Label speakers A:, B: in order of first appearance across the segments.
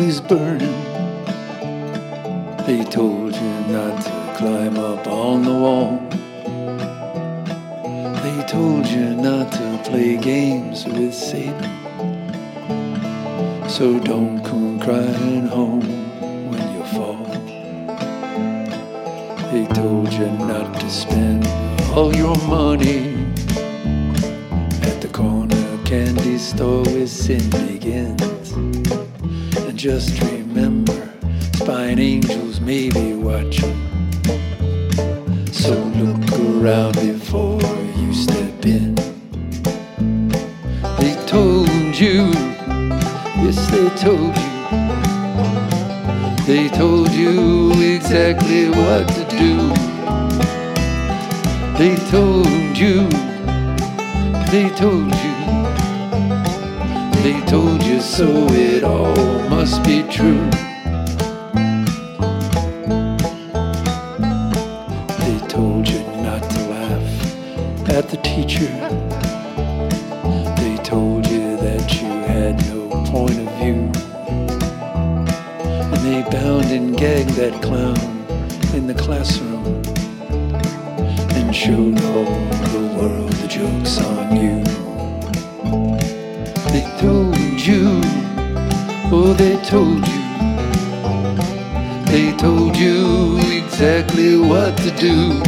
A: is burning. They told you not to climb up on the wall. They told you not to play games with Satan. So don't come crying home when you fall. They told you not to spend all your money at the corner candy store where sin begins. And just remember, spine angels may be watching. So look around before you step in. They told you, yes they told you. They told you exactly what to do. They told you, they told you. They told you so it all must be true. They told you not to laugh at the teacher. They told you that you had no point of view. And they bound and gagged that clown in the classroom and showed all the world the joke's on you. They told you, oh they told you. They told you exactly what to do.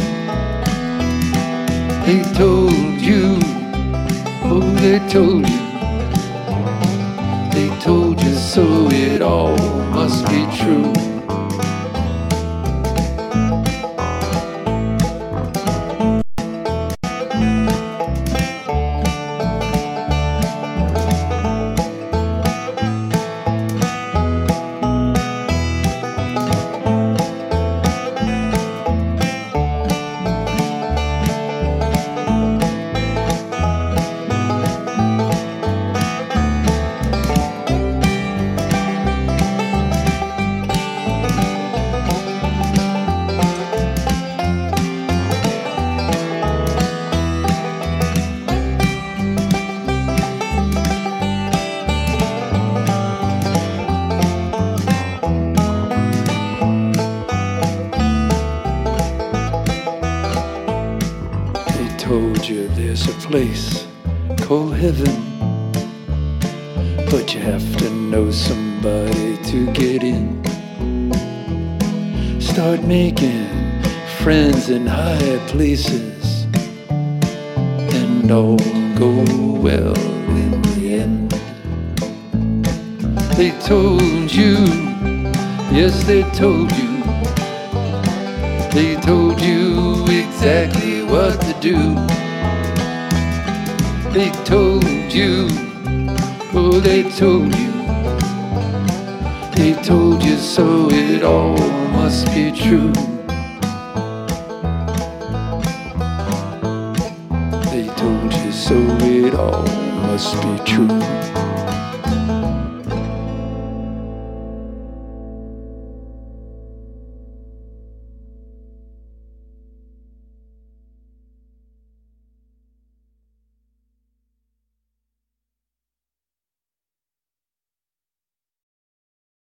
A: They told you, oh they told you. They told you so it all must be true. Told you there's a place called heaven, but you have to know somebody to get in. Start making friends in high places, and all go well in the end. They told you, yes they told you. They told you exactly what to do. They told you, oh they told you. They told you so it all must be true. They told you so it all must be true.